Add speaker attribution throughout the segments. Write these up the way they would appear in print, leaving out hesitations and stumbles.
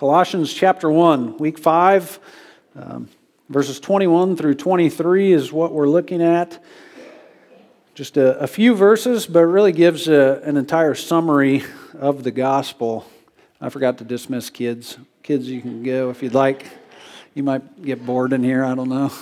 Speaker 1: Colossians chapter 1, week 5, verses 21 through 23 is what we're looking at. Just a few verses, but it really gives an entire summary of the gospel. I forgot to dismiss kids. Kids, you can go if you'd like. You might get bored in here, I don't know.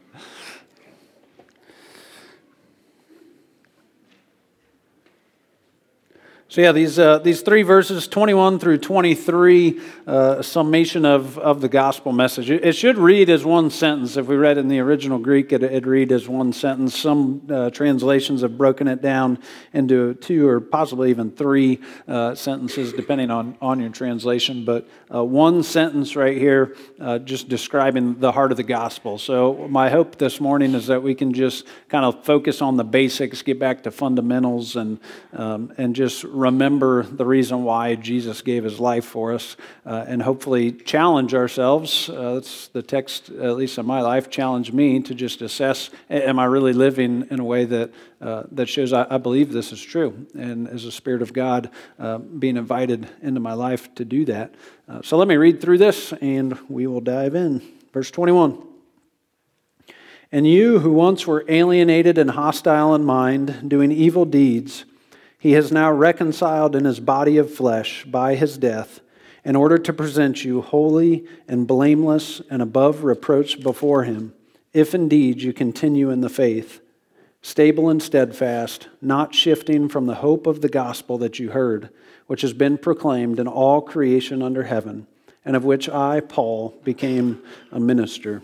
Speaker 1: So yeah, these three verses, 21 through 23, a summation of the gospel message. It should read as one sentence. If we read it in the original Greek, it'd read as one sentence. Some translations have broken it down into two or possibly even three sentences, depending on your translation. But one sentence right here, just describing the heart of the gospel. So my hope this morning is that we can just kind of focus on the basics, get back to fundamentals, and just remember the reason why Jesus gave his life for us, and hopefully challenge ourselves. That's the text, at least in my life, challenge me to just assess, am I really living in a way that shows I believe this is true, and as a Spirit of God being invited into my life to do that. So let me read through this, and we will dive in. Verse 21. And you who once were alienated and hostile in mind, doing evil deeds, he has now reconciled in his body of flesh by his death, in order to present you holy and blameless and above reproach before him, if indeed you continue in the faith, stable and steadfast, not shifting from the hope of the gospel that you heard, which has been proclaimed in all creation under heaven, and of which I, Paul, became a minister.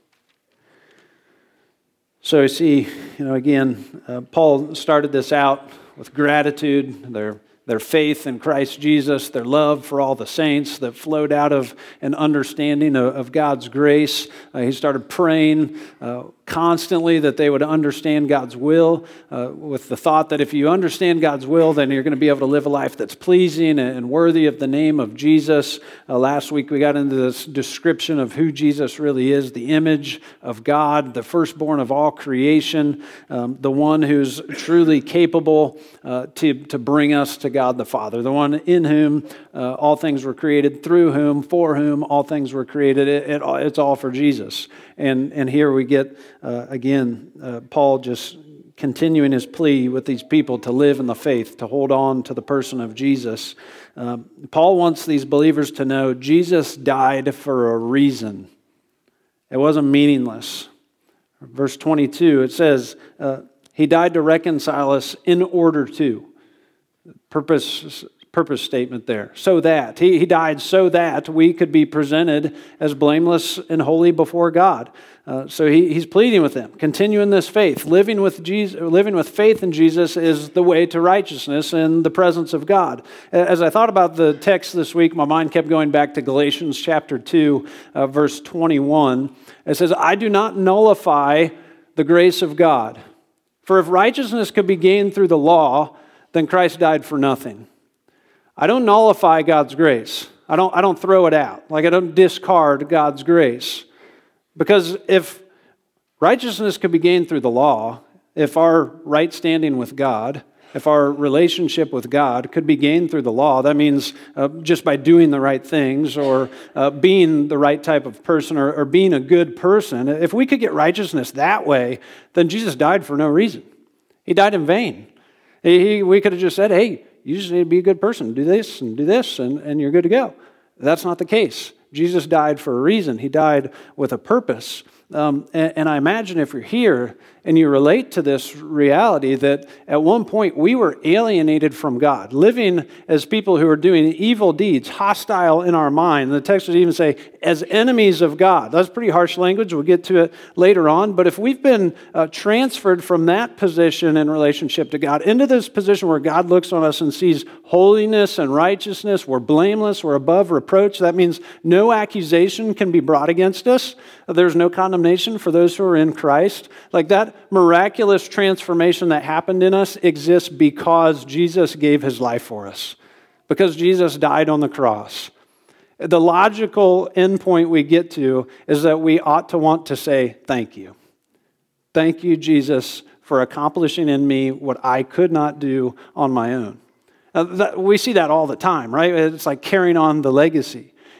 Speaker 1: So you see, again, Paul started this out with gratitude, their faith in Christ Jesus, their love for all the saints that flowed out of an understanding of God's grace. He started praying constantly that they would understand God's will, with the thought that if you understand God's will, then you're going to be able to live a life that's pleasing and worthy of the name of Jesus. Last week we got into this description of who Jesus really is, the image of God, the firstborn of all creation, the one who's truly capable to bring us to God the Father, the one in whom all things were created, through whom, for whom all things were created. It's all for Jesus. And here we get, again, Paul just continuing his plea with these people to live in the faith, to hold on to the person of Jesus. Paul wants these believers to know Jesus died for a reason. It wasn't meaningless. Verse 22, it says, he died to reconcile us in order to. Purpose statement there. So that. He died so that we could be presented as blameless and holy before God. So he's pleading with them. Continue in this faith. Living with faith in Jesus is the way to righteousness and the presence of God. As I thought about the text this week, my mind kept going back to Galatians chapter 2, verse 21. It says, I do not nullify the grace of God. For if righteousness could be gained through the law, then Christ died for nothing. I don't nullify God's grace. I don't throw it out. I don't discard God's grace. Because if righteousness could be gained through the law, if our right standing with God, if our relationship with God could be gained through the law, that means just by doing the right things or being the right type of person or being a good person. If we could get righteousness that way, then Jesus died for no reason. He died in vain. We could have just said, hey, you just need to be a good person. Do this, and you're good to go. That's not the case. Jesus died for a reason. He died with a purpose. And I imagine if you're here and you relate to this reality that at one point we were alienated from God, living as people who are doing evil deeds, hostile in our mind. The text would even say, as enemies of God. That's pretty harsh language. We'll get to it later on. But if we've been transferred from that position in relationship to God into this position where God looks on us and sees holiness and righteousness, we're blameless, we're above reproach. That means no accusation can be brought against us. There's no condemnation for those who are in Christ. Like that miraculous transformation that happened in us exists because Jesus gave his life for us. Because Jesus died on the cross. The logical endpoint we get to is that we ought to want to say, thank you. Thank you, Jesus, for accomplishing in me what I could not do on my own. We see that all the time, right? It's like carrying on the legacy.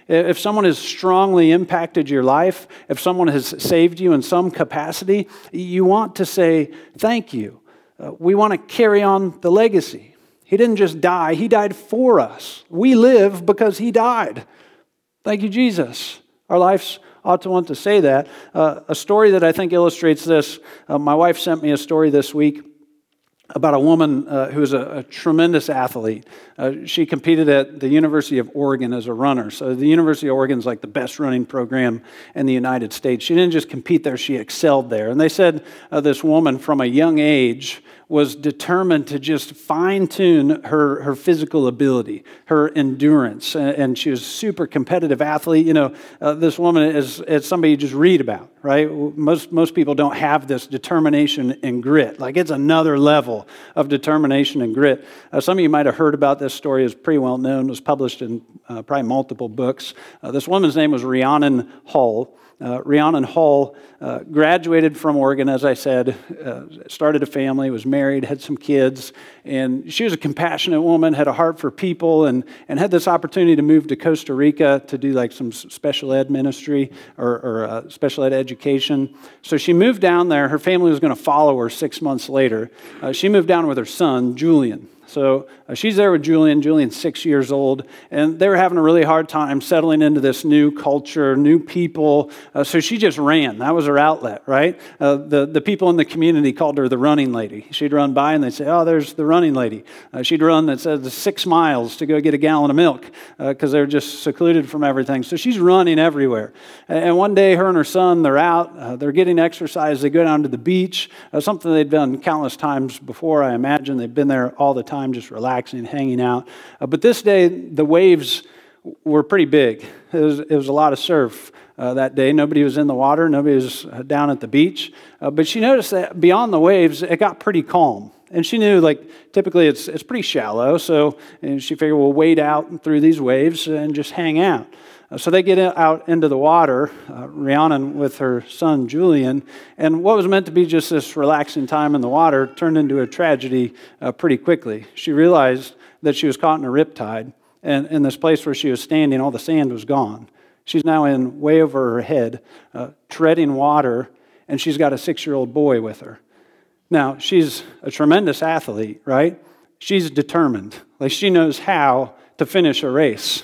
Speaker 1: If someone has strongly impacted your life, if someone has saved you in some capacity, you want to say thank you. We want to carry on the legacy. He didn't just die, he died for us. We live because he died. Thank you, Jesus. Our lives ought to want to say that. A story that I think illustrates this, my wife sent me a story this week about a woman who is a tremendous athlete. She competed at the University of Oregon as a runner. So the University of Oregon is like the best running program in the United States. She didn't just compete there, she excelled there. And they said this woman from a young age was determined to just fine-tune her physical ability, her endurance, and she was a super competitive athlete. You know, this woman is somebody you just read about, right? Most people don't have this determination and grit. Like, it's another level of determination and grit. Some of you might have heard about this story. It's pretty well known. It was published in probably multiple books. This woman's name was Rhiannon Hall. Rhiannon Hall graduated from Oregon, as I said, started a family, was married, had some kids, and she was a compassionate woman, had a heart for people, and had this opportunity to move to Costa Rica to do like some special ed ministry or special ed education. So she moved down there. Her family was going to follow her 6 months later. She moved down with her son, Julian. So she's there with Julian. Julian's 6 years old, and they were having a really hard time settling into this new culture, new people. So she just ran. That was her outlet, right? The people in the community called her the running lady. She'd run by, and they'd say, "Oh, there's the running lady." She'd run that said 6 miles to go get a gallon of milk because they're just secluded from everything. So she's running everywhere. And one day, her and her son, they're out. They're getting exercise. They go down to the beach, something they'd done countless times before, I imagine. They've been there all the time, just relaxing, hanging out. But this day, the waves were pretty big. It was a lot of surf that day. Nobody was in the water. Nobody was down at the beach. But she noticed that beyond the waves, it got pretty calm. And she knew, like, typically it's pretty shallow. So she figured, we'll wade out through these waves and just hang out. So they get out into the water, Rhiannon with her son, Julian, and what was meant to be just this relaxing time in the water turned into a tragedy pretty quickly. She realized that she was caught in a riptide, and in this place where she was standing, all the sand was gone. She's now in way over her head, treading water, and she's got a 6-year-old boy with her. Now, she's a tremendous athlete, right? She's determined. Like, she knows how to finish a race.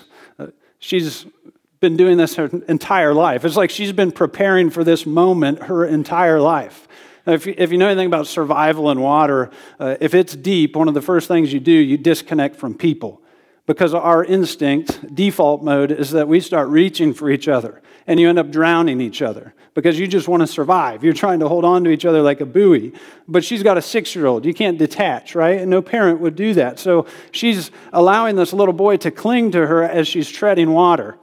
Speaker 1: She's been doing this her entire life. It's like she's been preparing for this moment her entire life. Now, if you know anything about survival in water, if it's deep, one of the first things you do, you disconnect from people. Because our instinct, default mode, is that we start reaching for each other, and you end up drowning each other because you just want to survive. You're trying to hold on to each other like a buoy. But she's got a 6-year-old. You can't detach, right? And no parent would do that. So she's allowing this little boy to cling to her as she's treading water.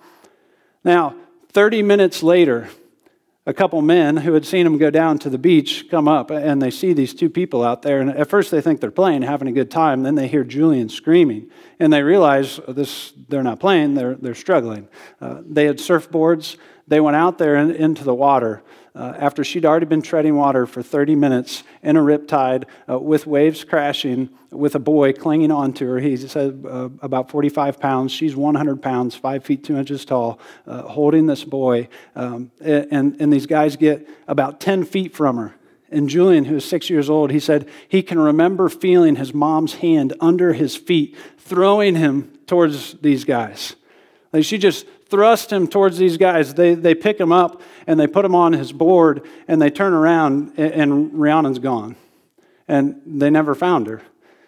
Speaker 1: Now, 30 minutes later, a couple men who had seen him go down to the beach come up, and they see these two people out there. And at first they think they're playing, having a good time. Then they hear Julian screaming, and they realize they're not playing, they're struggling. They had surfboards. They went out there and into the water after she'd already been treading water for 30 minutes in a riptide with waves crashing, with a boy clinging onto her. He said about 45 pounds. She's 100 pounds, 5 feet 2 inches tall, holding this boy. And these guys get about 10 feet from her. And Julian, who is 6 years old, he said he can remember feeling his mom's hand under his feet, throwing him towards these guys. Like, she just thrust him towards these guys. They pick him up and they put him on his board, and they turn around and Rhiannon's gone. And they never found her.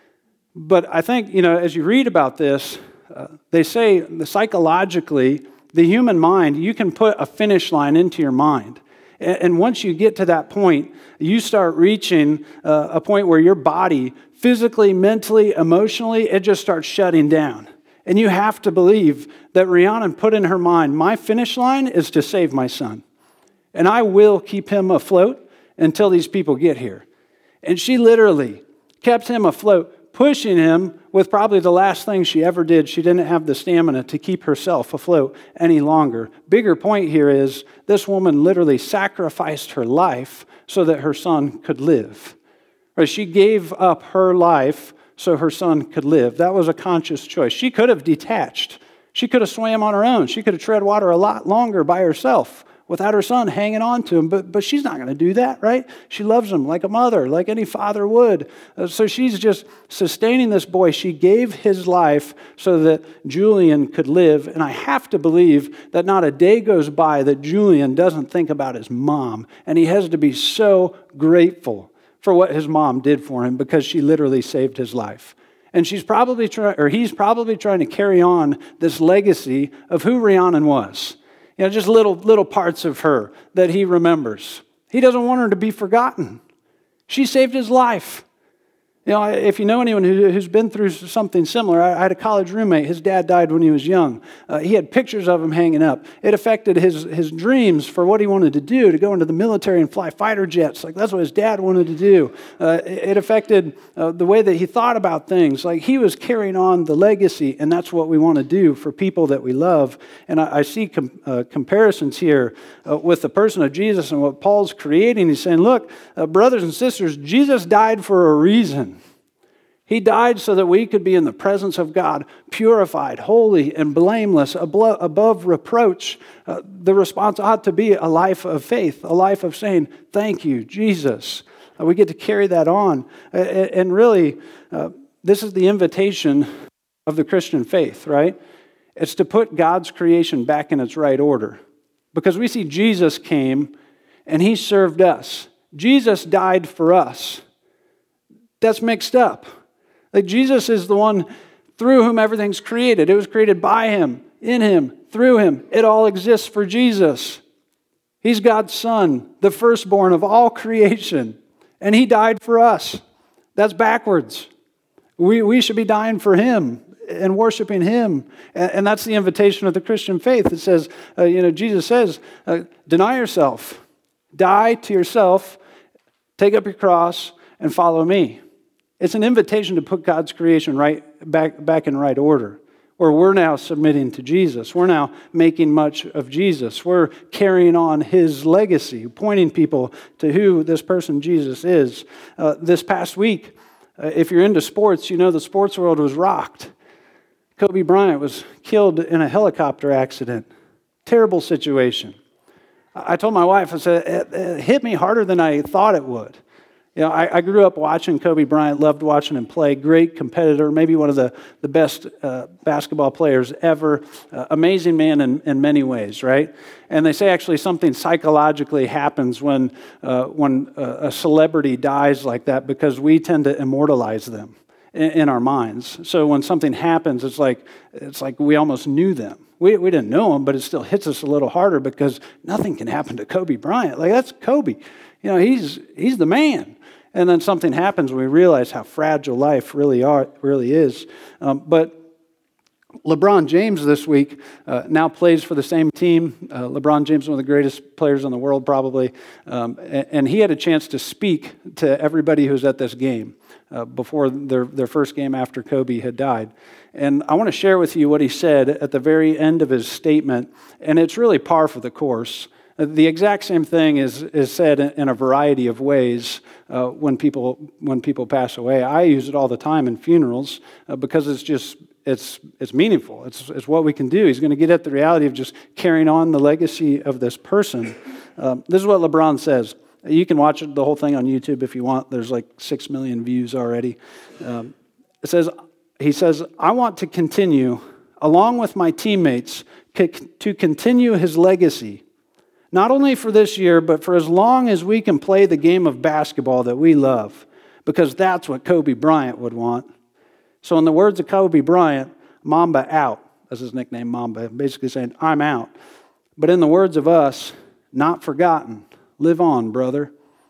Speaker 1: But I think, as you read about this, they say that psychologically, the human mind, you can put a finish line into your mind. And once you get to that point, you start reaching a point where your body, physically, mentally, emotionally, it just starts shutting down. And you have to believe that Rhiannon put in her mind, my finish line is to save my son. And I will keep him afloat until these people get here. And she literally kept him afloat, pushing him with probably the last thing she ever did. She didn't have the stamina to keep herself afloat any longer. Bigger point here is this woman literally sacrificed her life so that her son could live. Or she gave up her life so her son could live. That was a conscious choice. She could have detached. She could have swam on her own. She could have tread water a lot longer by herself without her son hanging on to him. But she's not going to do that, right? She loves him like a mother, like any father would. So she's just sustaining this boy. She gave his life so that Julian could live. And I have to believe that not a day goes by that Julian doesn't think about his mom. And he has to be so grateful for what his mom did for him because she literally saved his life. And he's probably trying to carry on this legacy of who Rhiannon was. Just little parts of her that he remembers. He doesn't want her to be forgotten. She saved his life. If you know anyone who's been through something similar, I had a college roommate. His dad died when he was young. He had pictures of him hanging up. It affected his dreams for what he wanted to do, to go into the military and fly fighter jets. Like, that's what his dad wanted to do. It affected the way that he thought about things. Like, he was carrying on the legacy, and that's what we want to do for people that we love. And I see comparisons here with the person of Jesus and what Paul's creating. He's saying, look, brothers and sisters, Jesus died for a reason. He died so that we could be in the presence of God, purified, holy, and blameless, above reproach. The response ought to be a life of faith, a life of saying, thank you, Jesus. We get to carry that on. And really, this is the invitation of the Christian faith, right? It's to put God's creation back in its right order. Because we see Jesus came and he served us. Jesus died for us. That's mixed up. Like, Jesus is the one through whom everything's created. It was created by him, in him, through him. It all exists for Jesus. He's God's Son, the firstborn of all creation. And he died for us. That's backwards. We should be dying for him and worshiping him. And that's the invitation of the Christian faith. It says, Jesus says, deny yourself, die to yourself, take up your cross, and follow me. It's an invitation to put God's creation back in right order, where we're now submitting to Jesus. We're now making much of Jesus. We're carrying on his legacy, pointing people to who this person Jesus is. This past week, if you're into sports, you know the sports world was rocked. Kobe Bryant was killed in a helicopter accident. Terrible situation. I told my wife, I said, it hit me harder than I thought it would. I grew up watching Kobe Bryant, loved watching him play, great competitor, maybe one of the best basketball players ever, amazing man in many ways, right? And they say actually something psychologically happens when a celebrity dies like that because we tend to immortalize them in our minds. So when something happens, it's like we almost knew them. We didn't know him, but it still hits us a little harder because nothing can happen to Kobe Bryant. Like, that's Kobe. He's the man. And then something happens and we realize how fragile life really is. But LeBron James this week now plays for the same team. LeBron James is one of the greatest players in the world probably. And he had a chance to speak to everybody who's at this game before their first game after Kobe had died. And I want to share with you what he said at the very end of his statement. And it's really par for the course. The exact same thing is said in a variety of ways when people pass away. I use it all the time in funerals because it's meaningful. It's what we can do. He's going to get at the reality of just carrying on the legacy of this person. This is what LeBron says. You can watch the whole thing on YouTube if you want. There's like 6 million views already. He says, I want to continue, along with my teammates, to continue his legacy. Not only for this year, but for as long as we can play the game of basketball that we love, because that's what Kobe Bryant would want. So in the words of Kobe Bryant, Mamba out. That's his nickname, Mamba, basically saying, I'm out. But in the words of us, not forgotten. Live on, brother.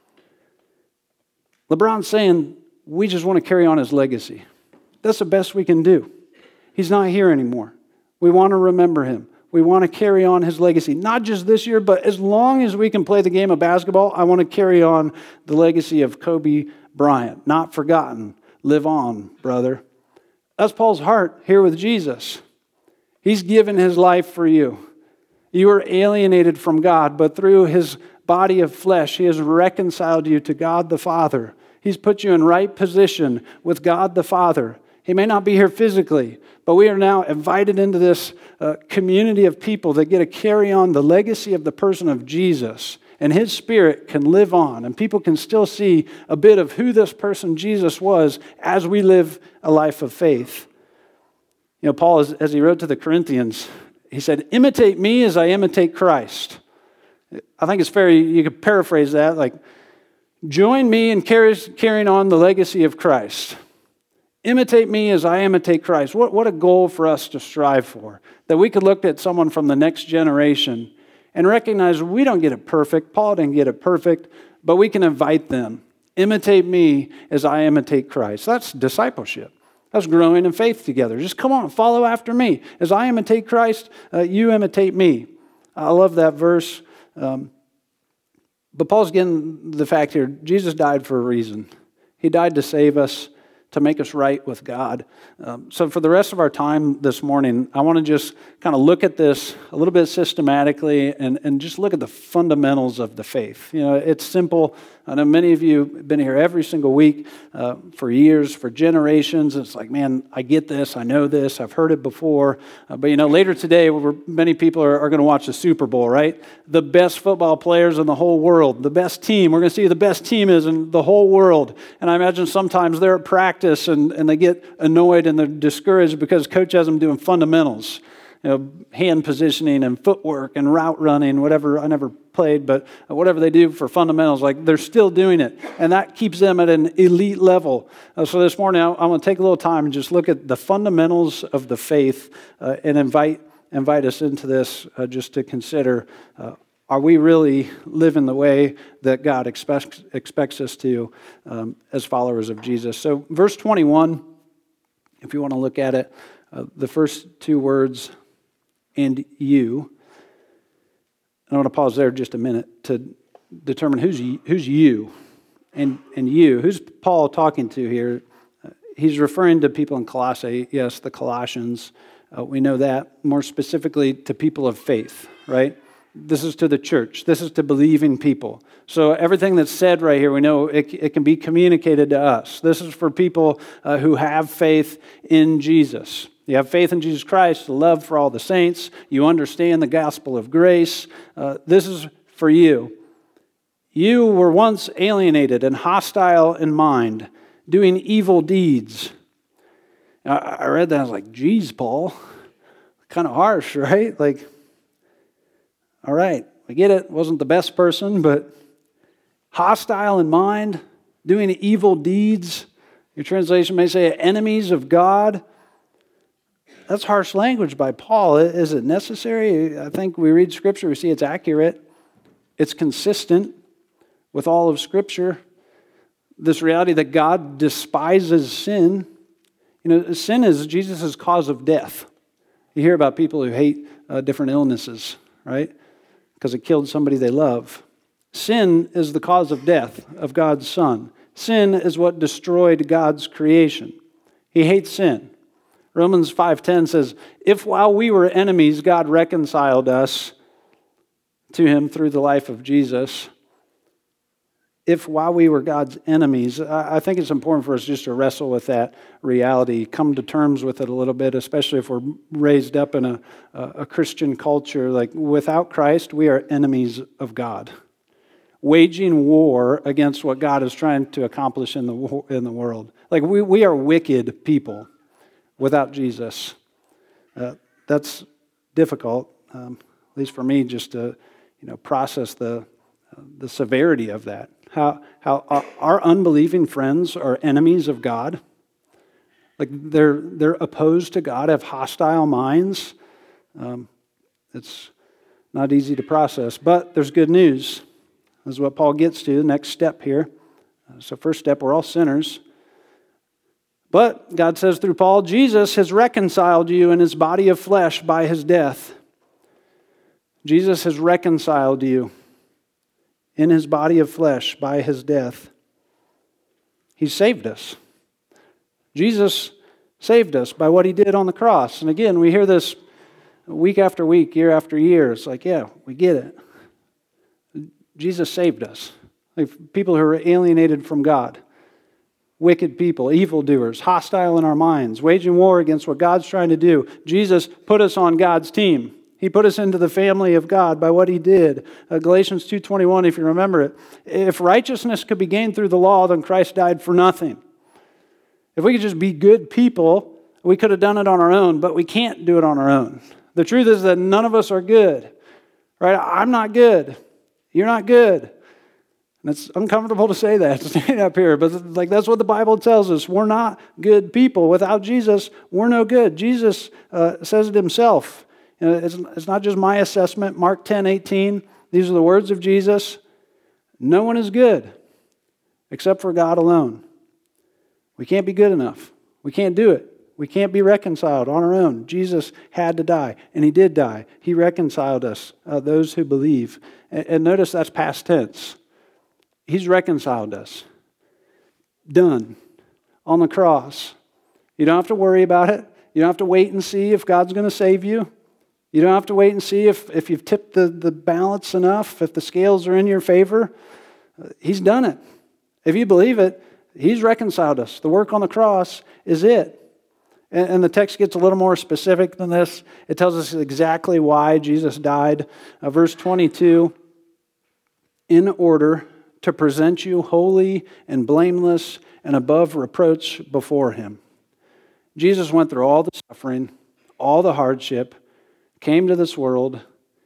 Speaker 1: LeBron's saying, we just want to carry on his legacy. That's the best we can do. He's not here anymore. We want to remember him. We want to carry on his legacy, not just this year, but as long as we can play the game of basketball, I want to carry on the legacy of Kobe Bryant. Not forgotten. Live on, brother. That's Paul's heart here with Jesus. He's given his life for you. You were alienated from God, but through his body of flesh, he has reconciled you to God the Father. He's put you in right position with God the Father. He may not be here physically, but we are now invited into this community of people that get to carry on the legacy of the person of Jesus. And his Spirit can live on, and people can still see a bit of who this person Jesus was as we live a life of faith. You know, Paul, as he wrote to the Corinthians, he said, imitate me as I imitate Christ. I think it's fair, you could paraphrase that, like, join me in carrying on the legacy of Christ. Imitate me as I imitate Christ. What a goal for us to strive for. That we could look at someone from the next generation and recognize we don't get it perfect. Paul didn't get it perfect, but we can invite them. Imitate me as I imitate Christ. That's discipleship. That's growing in faith together. Just come on, follow after me. As I imitate Christ, you imitate me. I love that verse. But Paul's getting the fact here, Jesus died for a reason. He died to save us, to make us right with God. So for the rest of our time this morning, I want to just kind of look at this a little bit systematically and just look at the fundamentals of the faith. You know, it's simple. I know many of you have been here every single week for years, for generations. It's like, man, I get this, I know this, I've heard it before. But you know, later today, many people are going to watch the Super Bowl, right? The best football players in the whole world, the best team. We're going to see who the best team is in the whole world. And I imagine sometimes they're at practice and they get annoyed and they're discouraged because coach has them doing fundamentals. You know, hand positioning and footwork and route running, whatever. I never played, but whatever they do for fundamentals, like they're still doing it. And that keeps them at an elite level. So this morning, I want to take a little time and just look at the fundamentals of the faith and invite us into this just to consider, are we really living the way that God expects us to as followers of Jesus? So verse 21, if you want to look at it, the first two words, and you. I want to pause there just a minute to determine who's you and you. Who's Paul talking to here? He's referring to people in Colossae, yes, the Colossians. We know that. More specifically to people of faith, right? This is to the church. This is to believing people. So everything that's said right here, we know it can be communicated to us. This is for people who have faith in Jesus. You have faith in Jesus Christ, the love for all the saints. You understand the gospel of grace. This is for you. You were once alienated and hostile in mind, doing evil deeds. I read that, I was like, geez, Paul, kind of harsh, right? Like, all right, I get it. Wasn't the best person, but hostile in mind, doing evil deeds. Your translation may say enemies of God. That's harsh language by Paul. Is it necessary? I think we read Scripture, we see it's accurate. It's consistent with all of Scripture. This reality that God despises sin. You know, sin is Jesus' cause of death. You hear about people who hate different illnesses, right? Because it killed somebody they love. Sin is the cause of death of God's Son. Sin is what destroyed God's creation. He hates sin. Romans 5:10 says, if while we were enemies, God reconciled us to him through the life of Jesus. If while we were God's enemies, I think it's important for us just to wrestle with that reality, come to terms with it a little bit, especially if we're raised up in a Christian culture. Like, without Christ, we are enemies of God, waging war against what God is trying to accomplish in the world. Like, we are wicked people without Jesus. That's difficult, at least for me, just to process the severity of that. How our unbelieving friends are enemies of God. Like they're opposed to God, have hostile minds. It's not easy to process, but there's good news. This is what Paul gets to, the next step here. So first step, we're all sinners. But God says through Paul, Jesus has reconciled you in his body of flesh by his death. Jesus has reconciled you in his body of flesh by his death. He saved us. Jesus saved us by what he did on the cross. And again, we hear this week after week, year after year. It's like, yeah, we get it. Jesus saved us. Like people who are alienated from God. wicked people, evildoers, hostile in our minds, waging war against what God's trying to do. Jesus put us on God's team. He put us into the family of God by what he did. Galatians 2:21, if you remember it. If righteousness could be gained through the law, then Christ died for nothing. If we could just be good people, we could have done it on our own, but we can't do it on our own. The truth is that none of us are good. Right? I'm not good. You're not good. And it's uncomfortable to say that, standing up here, but that's what the Bible tells us. We're not good people. Without Jesus, we're no good. Jesus says it himself. It's not just my assessment. Mark 10:18, these are the words of Jesus. No one is good except for God alone. We can't be good enough. We can't do it. We can't be reconciled on our own. Jesus had to die, and he did die. He reconciled us, those who believe. And notice that's past tense. He's reconciled us. Done. On the cross. You don't have to worry about it. You don't have to wait and see if God's going to save you. You don't have to wait and see if you've tipped the balance enough, if the scales are in your favor. He's done it. If you believe it, he's reconciled us. The work on the cross is it. And the text gets a little more specific than this. It tells us exactly why Jesus died. Verse 22, in order to present you holy and blameless and above reproach before him. Jesus went through all the suffering, all the hardship, came to this world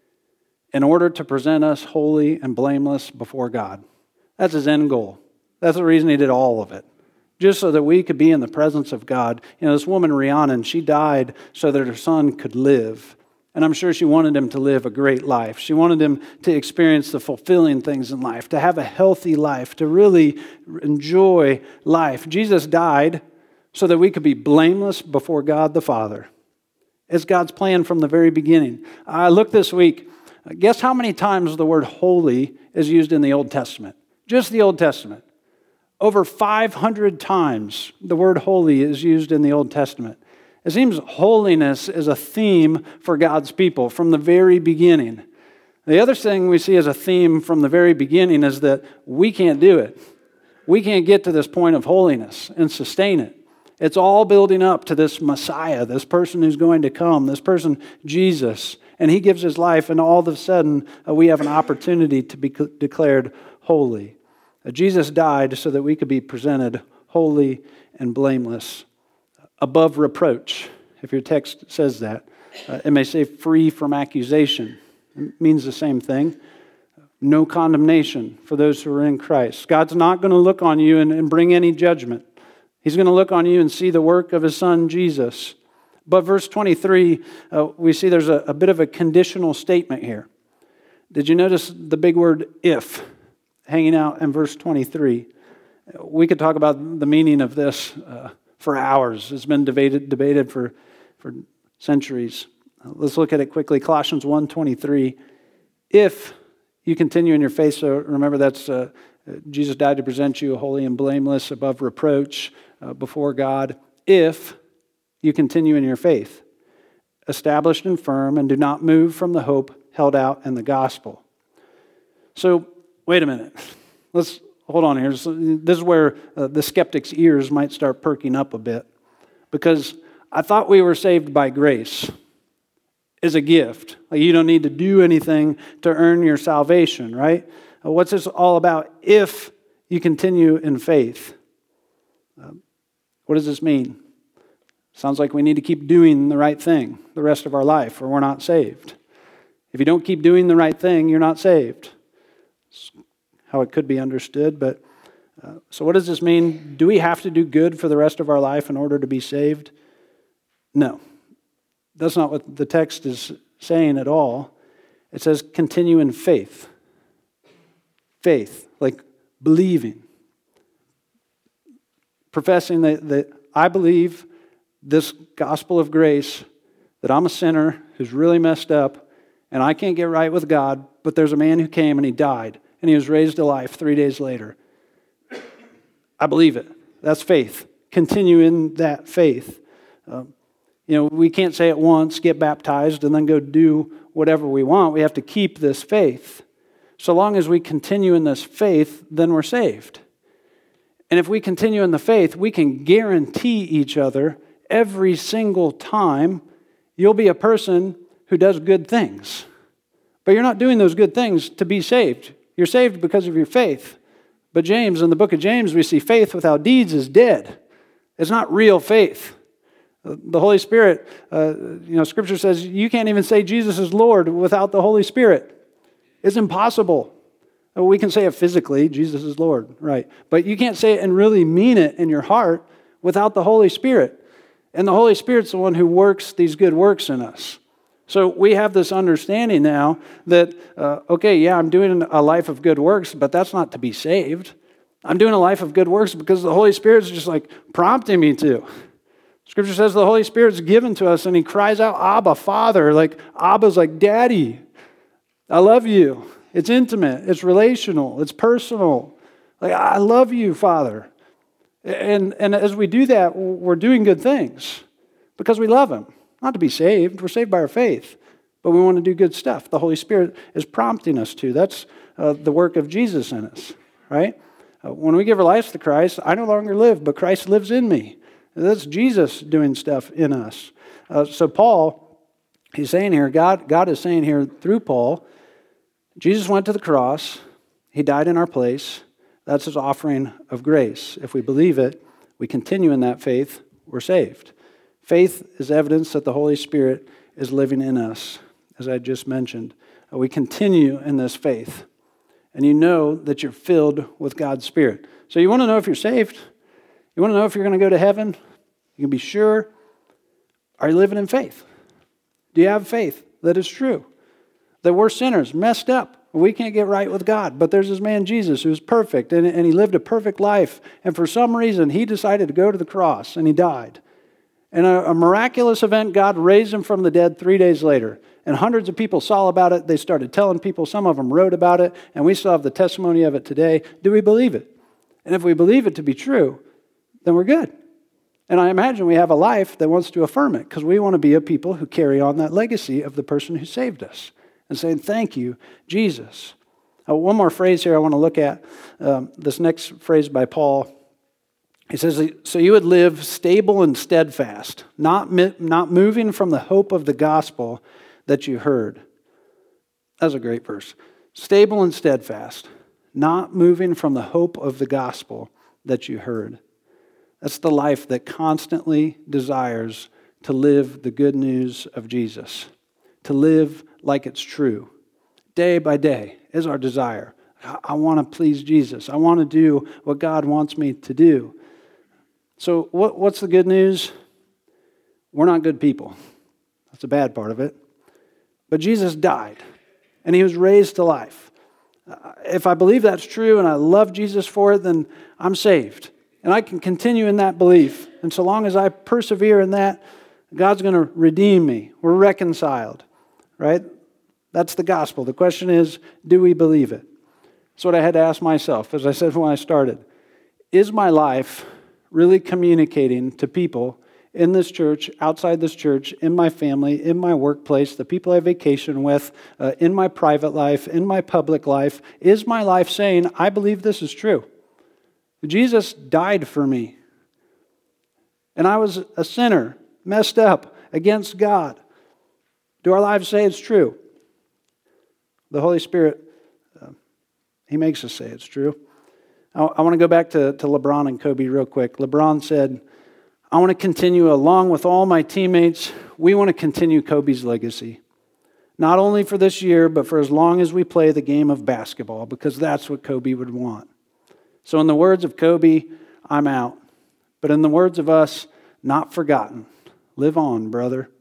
Speaker 1: in order to present us holy and blameless before God. That's his end goal. That's the reason he did all of it. Just so that we could be in the presence of God. This woman, Rhiannon, she died so that her son could live. And I'm sure she wanted him to live a great life. She wanted him to experience the fulfilling things in life, to have a healthy life, to really enjoy life. Jesus died so that we could be blameless before God the Father. It's God's plan from the very beginning. I looked this week. Guess how many times the word holy is used in the Old Testament? Just the Old Testament. Over 500 times the word holy is used in the Old Testament. It seems holiness is a theme for God's people from the very beginning. The other thing we see as a theme from the very beginning is that we can't do it. We can't get to this point of holiness and sustain it. It's all building up to this Messiah, this person who's going to come, this person, Jesus. And he gives his life, and all of a sudden we have an opportunity to be declared holy. Jesus died so that we could be presented holy and blameless, above reproach. If your text says that, it may say free from accusation. It means the same thing. No condemnation for those who are in Christ. God's not going to look on you and bring any judgment. He's going to look on you and see the work of his son, Jesus. But verse 23, we see there's a bit of a conditional statement here. Did you notice the big word if hanging out in verse 23? We could talk about the meaning of this for hours. It's been debated for centuries. Let's look at it quickly. Colossians 1:23. If you continue in your faith, so remember that's Jesus died to present you holy and blameless, above reproach before God. If you continue in your faith, established and firm, and do not move from the hope held out in the gospel. So, wait a minute. Let's hold on here. This is where the skeptic's ears might start perking up a bit. Because I thought we were saved by grace as a gift. Like you don't need to do anything to earn your salvation, right? What's this all about if you continue in faith? What does this mean? Sounds like we need to keep doing the right thing the rest of our life or we're not saved. If you don't keep doing the right thing, you're not saved. That's how it could be understood. But so what does this mean? Do we have to do good for the rest of our life in order to be saved? No. That's not what the text is saying at all. It says continue in faith. Faith, like believing. Professing that I believe this gospel of grace, that I'm a sinner who's really messed up and I can't get right with God, but there's a man who came and he died and he was raised to life 3 days later. I believe it. That's faith. Continue in that faith. We can't say it once, get baptized, and then go do whatever we want. We have to keep this faith. So long as we continue in this faith, then we're saved. And if we continue in the faith, we can guarantee each other every single time you'll be a person who does good things. But you're not doing those good things to be saved. You're saved because of your faith. But James, in the book of James, we see faith without deeds is dead. It's not real faith. The Holy Spirit, Scripture says you can't even say Jesus is Lord without the Holy Spirit. It's impossible. We can say it physically, Jesus is Lord, right? But you can't say it and really mean it in your heart without the Holy Spirit. And the Holy Spirit's the one who works these good works in us. So we have this understanding now that, I'm doing a life of good works, but that's not to be saved. I'm doing a life of good works because the Holy Spirit's just like prompting me to. Scripture says the Holy Spirit's given to us and He cries out, Abba, Father. Like Abba's like, Daddy, I love you. It's intimate, it's relational, it's personal. Like, I love you, Father. And as we do that, we're doing good things because we love Him. Not to be saved, we're saved by our faith, but we want to do good stuff. The Holy Spirit is prompting us to. That's the work of Jesus in us, right? When we give our lives to Christ, I no longer live, but Christ lives in me. That's Jesus doing stuff in us. So Paul, he's saying here, God is saying here through Paul, Jesus went to the cross. He died in our place. That's His offering of grace. If we believe it, we continue in that faith, we're saved. Faith is evidence that the Holy Spirit is living in us, as I just mentioned. We continue in this faith, and you know that you're filled with God's Spirit. So you want to know if you're saved? You want to know if you're going to go to heaven? You can be sure. Are you living in faith? Do you have faith that is true? That we're sinners, messed up. We can't get right with God. But there's this man Jesus who's perfect, and He lived a perfect life. And for some reason, He decided to go to the cross, and He died. And a miraculous event, God raised Him from the dead 3 days later. And hundreds of people saw about it. They started telling people. Some of them wrote about it. And we still have the testimony of it today. Do we believe it? And if we believe it to be true, then we're good. And I imagine we have a life that wants to affirm it because we want to be a people who carry on that legacy of the person who saved us. And saying, thank you, Jesus. One more phrase here I want to look at. This next phrase by Paul. He says, so you would live stable and steadfast, not moving from the hope of the gospel that you heard. That's a great verse. Stable and steadfast, not moving from the hope of the gospel that you heard. That's the life that constantly desires to live the good news of Jesus. To live like it's true. Day by day is our desire. I want to please Jesus. I want to do what God wants me to do. So what's the good news? We're not good people. That's a bad part of it. But Jesus died, and He was raised to life. If I believe that's true and I love Jesus for it, then I'm saved. And I can continue in that belief. And so long as I persevere in that, God's going to redeem me. We're reconciled. Right? That's the gospel. The question is, do we believe it? That's what I had to ask myself, as I said when I started. Is my life really communicating to people in this church, outside this church, in my family, in my workplace, the people I vacation with, in my private life, in my public life? Is my life saying, I believe this is true? Jesus died for me. And I was a sinner, messed up against God. Do our lives say it's true? The Holy Spirit, He makes us say it's true. I want to go back to LeBron and Kobe real quick. LeBron said, I want to continue along with all my teammates. We want to continue Kobe's legacy. Not only for this year, but for as long as we play the game of basketball, because that's what Kobe would want. So in the words of Kobe, I'm out. But in the words of us, not forgotten. Live on, brother.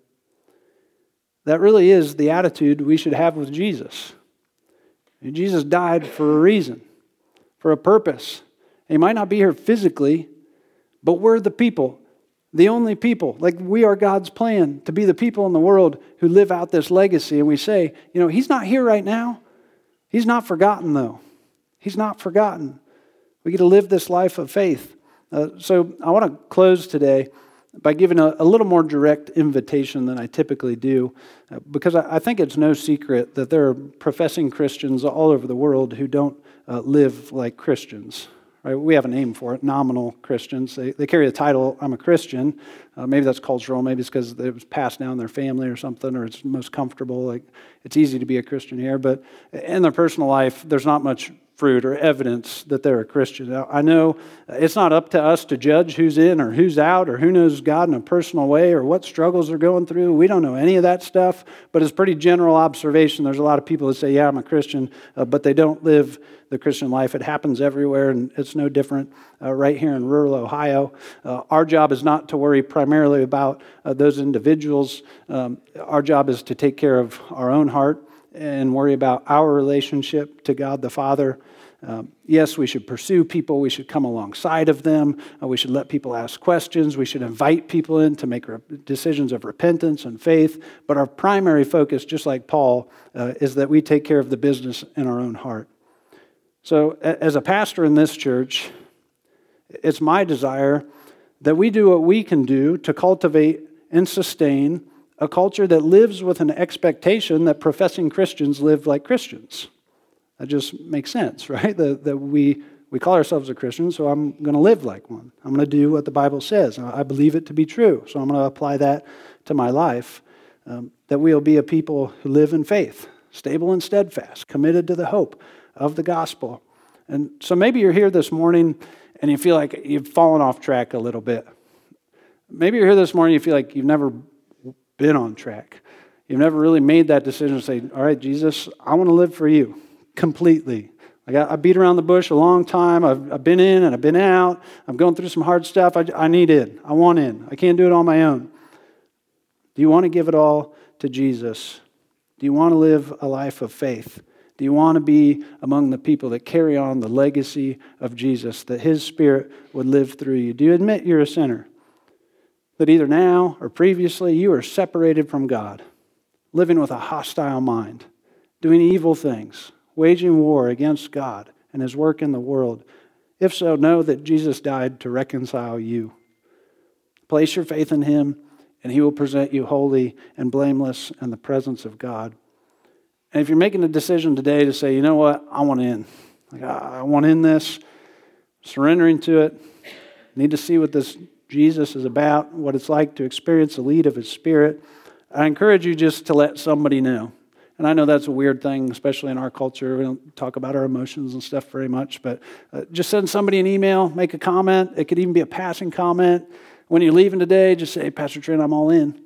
Speaker 1: That really is the attitude we should have with Jesus. And Jesus died for a reason, for a purpose. He might not be here physically, but we're the people, the only people. Like we are God's plan to be the people in the world who live out this legacy. And we say, He's not here right now. He's not forgotten though. He's not forgotten. We get to live this life of faith. So I want to close today by giving a little more direct invitation than I typically do, because I think it's no secret that there are professing Christians all over the world who don't live like Christians, right? We have a name for it, nominal Christians. They carry the title, I'm a Christian. Maybe that's cultural. Maybe it's because it was passed down in their family or something, or it's most comfortable. Like, it's easy to be a Christian here. But in their personal life, there's not much fruit or evidence that they're a Christian. Now, I know it's not up to us to judge who's in or who's out or who knows God in a personal way or what struggles they're going through. We don't know any of that stuff, but it's pretty general observation. There's a lot of people that say, yeah, I'm a Christian, but they don't live the Christian life. It happens everywhere, and it's no different right here in rural Ohio. Our job is not to worry primarily about those individuals. Our job is to take care of our own heart and worry about our relationship to God the Father. Yes, we should pursue people. We should come alongside of them. We should let people ask questions. We should invite people in to make decisions of repentance and faith. But our primary focus, just like Paul, is that we take care of the business in our own heart. So as a pastor in this church, it's my desire that we do what we can do to cultivate and sustain a culture that lives with an expectation that professing Christians live like Christians. That just makes sense, right? That we call ourselves a Christian, so I'm going to live like one. I'm going to do what the Bible says. I believe it to be true, so I'm going to apply that to my life. That we'll be a people who live in faith, stable and steadfast, committed to the hope of the gospel. And so maybe you're here this morning and you feel like you've fallen off track a little bit. Maybe you're here this morning and you feel like you've never been on track. You've never really made that decision to say, all right, Jesus, I want to live for you completely. Like I beat around the bush a long time. I've been in and I've been out. I'm going through some hard stuff. I need in. I want in. I can't do it on my own. Do you want to give it all to Jesus? Do you want to live a life of faith? Do you want to be among the people that carry on the legacy of Jesus, that His Spirit would live through you? Do you admit you're a sinner? That either now or previously you are separated from God, living with a hostile mind, doing evil things, waging war against God and His work in the world? If so, know that Jesus died to reconcile you. Place your faith in Him, and He will present you holy and blameless in the presence of God. And if you're making a decision today to say, you know what, I want in. Like, I want in this, surrendering to it, need to see what this Jesus is about, what it's like to experience the lead of His Spirit, I encourage you just to let somebody know. And I know that's a weird thing, especially in our culture. We don't talk about our emotions and stuff very much, but just send somebody an email, make a comment. It could even be a passing comment. When you're leaving today, just say, hey, Pastor Trent, I'm all in.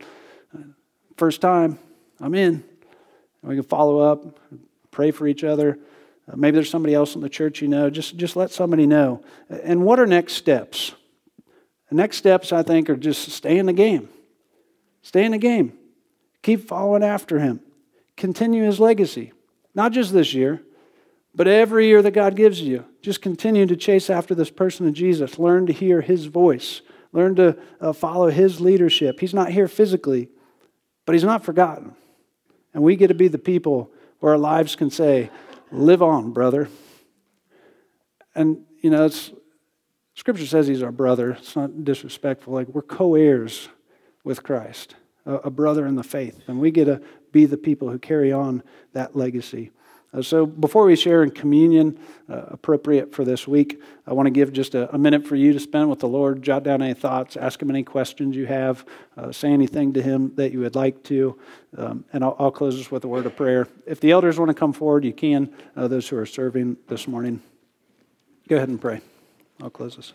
Speaker 1: First time, I'm in. And we can follow up, pray for each other. Maybe there's somebody else in the church you know. Just let somebody know. And what are next steps? The next steps, I think, are just stay in the game. Stay in the game. Keep following after Him. Continue His legacy. Not just this year, but every year that God gives you. Just continue to chase after this person of Jesus. Learn to hear His voice. Learn to follow His leadership. He's not here physically, but He's not forgotten. And we get to be the people where our lives can say, live on, brother. And, you know, Scripture says He's our brother. It's not disrespectful. Like, we're co-heirs with Christ, a brother in the faith. And we get to be the people who carry on that legacy. So before we share in communion, appropriate for this week, I want to give just a minute for you to spend with the Lord. Jot down any thoughts, ask Him any questions you have, say anything to Him that you would like to, and I'll close this with a word of prayer. If the elders want to come forward, you can, those who are serving this morning. Go ahead and pray. I'll close this.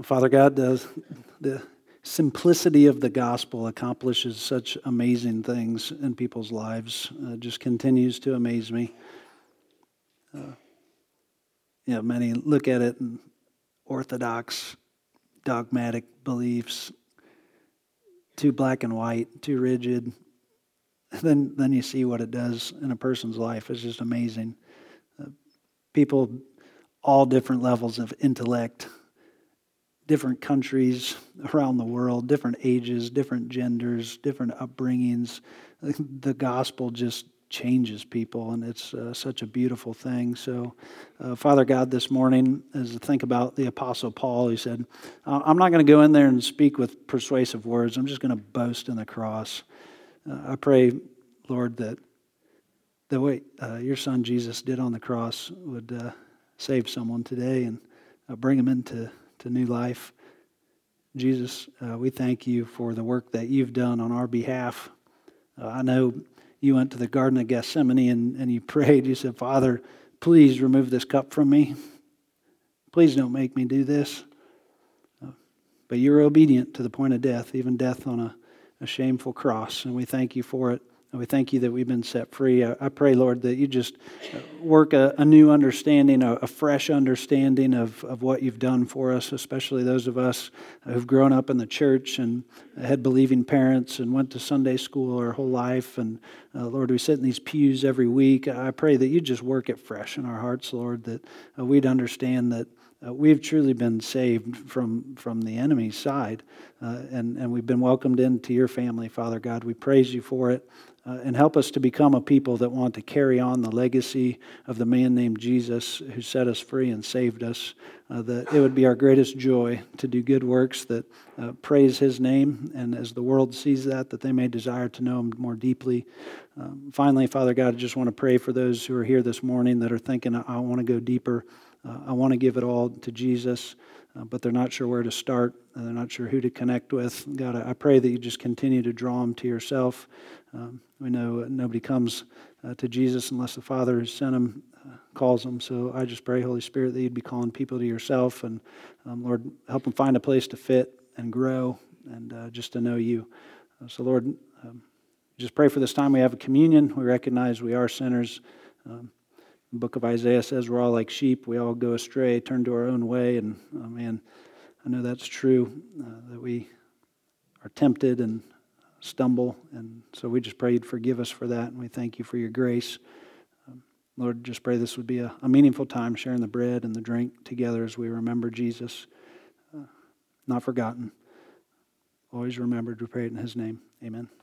Speaker 1: Father God, the simplicity of the gospel accomplishes such amazing things in people's lives. It just continues to amaze me. Many look at it in orthodox, dogmatic beliefs, too black and white, too rigid. Then you see what it does in a person's life. It's just amazing. People, all different levels of intellect, different countries around the world, different ages, different genders, different upbringings. The gospel just changes people, and it's such a beautiful thing. So, Father God, this morning, as I think about the Apostle Paul, he said, I'm not going to go in there and speak with persuasive words. I'm just going to boast in the cross. I pray, Lord, that the way your son Jesus did on the cross would save someone today and bring them into new life. Jesus, we thank you for the work that you've done on our behalf. I know you went to the Garden of Gethsemane and you prayed. You said, Father, please remove this cup from me. Please don't make me do this. But you were obedient to the point of death, even death on a shameful cross. And we thank you for it. And we thank you that we've been set free. I pray, Lord, that you just work a new understanding, a fresh understanding of what you've done for us, especially those of us who've grown up in the church and had believing parents and went to Sunday school our whole life. And Lord, we sit in these pews every week. I pray that you just work it fresh in our hearts, Lord, that we'd understand that we've truly been saved from the enemy's side, and we've been welcomed into your family, Father God. We praise you for it, and help us to become a people that want to carry on the legacy of the man named Jesus who set us free and saved us, that it would be our greatest joy to do good works that praise his name, and as the world sees that they may desire to know him more deeply. Finally, Father God, I just want to pray for those who are here this morning that are thinking, I want to go deeper. I want to give it all to Jesus, but they're not sure where to start. They're not sure who to connect with. God, I pray that you just continue to draw them to yourself. We know nobody comes to Jesus unless the Father who sent him calls them. So I just pray, Holy Spirit, that you'd be calling people to yourself. And Lord, help them find a place to fit and grow and just to know you. So Lord, just pray for this time we have a communion. We recognize we are sinners. The book of Isaiah says we're all like sheep. We all go astray, turn to our own way. And, man, I know that's true, that we are tempted and stumble. And so we just pray you'd forgive us for that. And we thank you for your grace. Lord, just pray this would be a meaningful time sharing the bread and the drink together as we remember Jesus. Not forgotten. Always remembered. We pray it in his name. Amen.